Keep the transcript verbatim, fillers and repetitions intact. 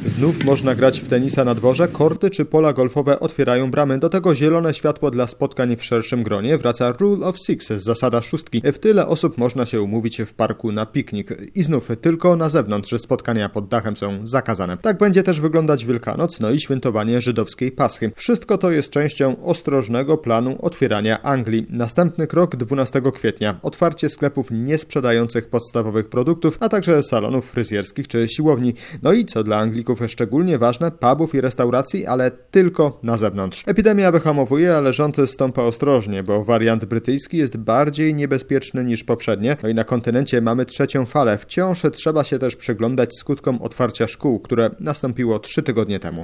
Znów można grać w tenisa na dworze, korty czy pola golfowe otwierają bramy. Do tego zielone światło dla spotkań w szerszym gronie. Wraca Rule of Six, zasada szóstki. W tyle osób można się umówić w parku na piknik. I znów tylko na zewnątrz spotkania pod dachem są zakazane. Tak będzie też wyglądać Wielkanoc, no i świętowanie żydowskiej Paschy. Wszystko to jest częścią ostrożnego planu otwierania Anglii. Następny krok dwunastego kwietnia. Otwarcie sklepów nie sprzedających podstawowych produktów, a także salonów fryzjerskich czy siłowni. No i co dla Anglików szczególnie ważne, pubów i restauracji, ale tylko na zewnątrz. Epidemia wyhamowuje, ale rząd stąpa ostrożnie, bo wariant brytyjski jest bardziej niebezpieczny niż poprzednie. No i na kontynencie mamy trzecią falę. Wciąż trzeba się też przyglądać skutkom otwarcia szkół, które nastąpiło trzy tygodnie temu.